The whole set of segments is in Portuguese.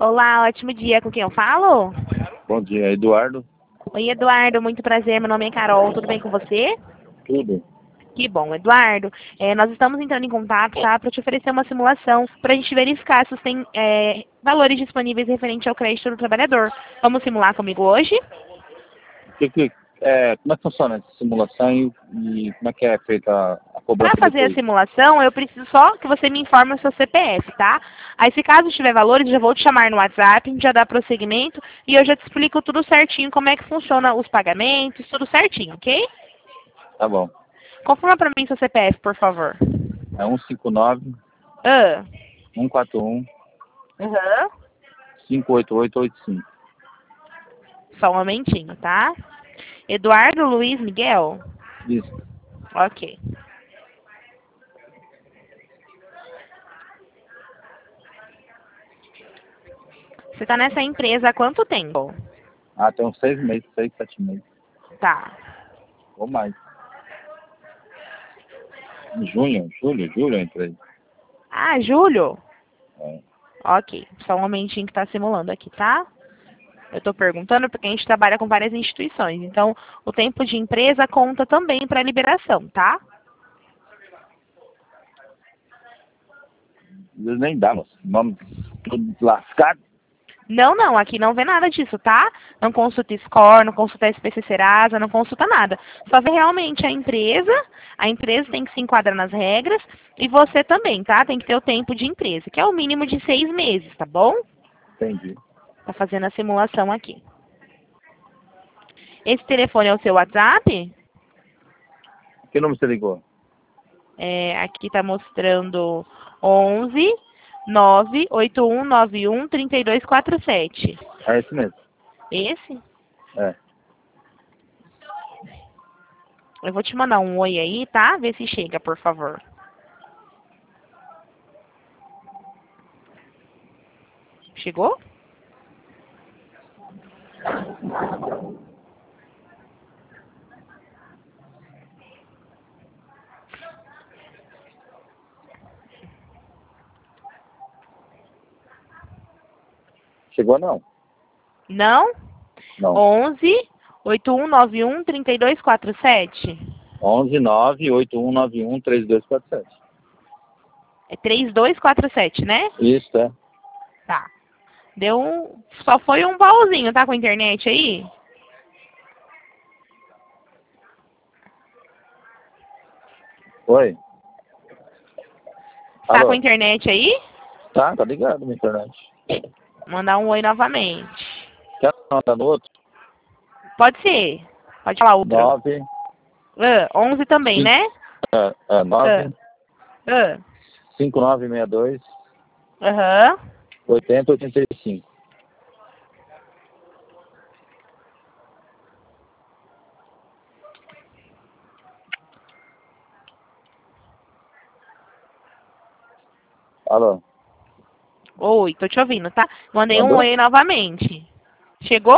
Olá, ótimo dia. Com quem eu falo? Bom dia, Eduardo. Oi, Eduardo. Muito prazer. Meu nome é Carol. Tudo bem com você? Tudo. Que bom, Eduardo. Nós estamos entrando em contato, tá? Para te oferecer uma simulação para a gente verificar se você tem valores disponíveis referente ao crédito do trabalhador. Vamos simular comigo hoje? Como é que funciona essa simulação e como é que é feita a cobrança Para fazer a depois? simulação, eu preciso só que você me informe o seu CPF, tá? Aí, se caso tiver valores, eu já vou te chamar no WhatsApp, a gente já dá prosseguimento e eu já te explico tudo certinho, como é que funciona os pagamentos, tudo certinho, ok? Tá bom. Confirma para mim seu CPF, por favor. É 159 Ah, 141 aham. 58885. Só um momentinho, tá? Eduardo Luiz Miguel? Isso. Ok. Você tá nessa empresa há quanto tempo? Tem uns 6 meses, 6, 7 meses. Tá. Ou mais. Em julho eu entrei. Ah, Júlio? É. Ok. Só um momentinho que tá simulando aqui, tá? Eu tô perguntando porque a gente trabalha com várias instituições. Então, o tempo de empresa conta também para liberação, tá? Eles nem dá, moço. Vamos tudo lascado. Não, não, aqui não vê nada disso, tá? Não consulta score, não consulta SPC Serasa, não consulta nada. Só vê realmente a empresa tem que se enquadrar nas regras e você também, tá? Tem que ter o tempo de empresa, que é o mínimo de 6 meses, tá bom? Entendi. Tá fazendo a simulação aqui. Esse telefone é o seu WhatsApp? Que número você ligou? Aqui tá mostrando 11 98191 3247. É esse mesmo. Esse? É. Eu vou te mandar um oi aí, tá? Vê se chega, por favor. Chegou? Chegou não? Não? Não. 11 8191 3247. 11 98191 3247. É 3247, né? Isso, é. Tá. Só foi um baúzinho, tá com a internet aí? Oi? Tá com Alô? a internet aí? Tá ligado na internet. Mandar um oi novamente. Quer anotar no outro? Pode ser. Pode falar outro. 9, 11 também, 5, né? 9, Ah. 5962, Aham. 8085. Alô? Oi, tô te ouvindo, tá? Mandei um Mandou? oi novamente. Chegou?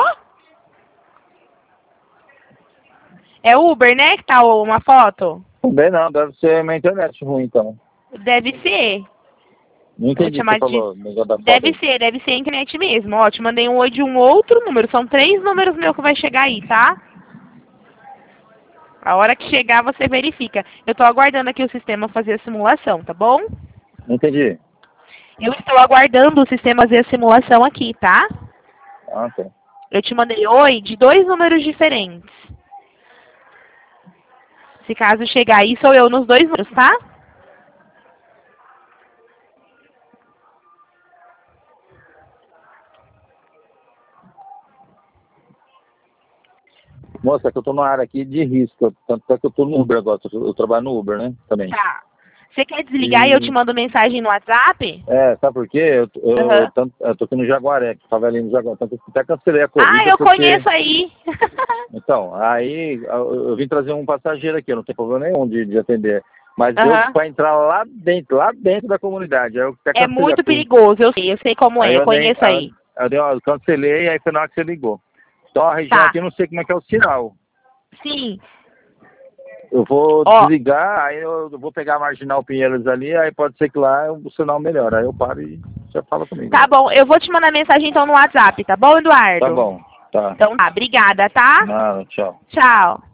É Uber, né? Que tá uma foto? Também não, deve ser minha internet ruim, então. Deve ser. Não Eu vou entendi te o que você chamar de. falou, negócio da foto Deve aí. ser a internet mesmo. Ó, te mandei um oi de um outro número. São 3 números meus que vai chegar aí, tá? A hora que chegar, você verifica. Eu tô aguardando aqui o sistema fazer a simulação, tá bom? Não entendi. Eu estou aguardando o sistema fazer a simulação aqui, tá? Tá. Eu te mandei oi de 2 números diferentes. Se caso chegar aí, sou eu nos 2 números, tá? Moça, é que eu tô numa área aqui de risco, tanto é que eu tô no Uber agora, eu trabalho no Uber, né, também. Tá. Você quer desligar e eu te mando mensagem no WhatsApp? Sabe por quê? Aham. Eu tô aqui no Jaguaré, favelinha no Jaguaré, tanto que eu até cancelei a Ah, corrida eu porque... conheço aí. Então, aí eu vim trazer um passageiro aqui, eu não tenho problema nenhum de atender. Mas deu Aham. para entrar lá dentro da comunidade. Aí eu até É cancelei. muito perigoso, eu sei como Aí é, eu conheço aí. eu cancelei, aí foi na hora que você ligou. Então a região Tá. aqui eu não sei como é que é o sinal. Sim. Eu vou Ó, desligar, aí eu vou pegar a Marginal Pinheiros ali, aí pode ser que lá o sinal melhore. Aí eu paro e você fala comigo. Tá bom, eu vou te mandar mensagem então no WhatsApp, tá bom, Eduardo? Tá bom, tá. Então tá, obrigada, tá? Nada, tchau. Tchau.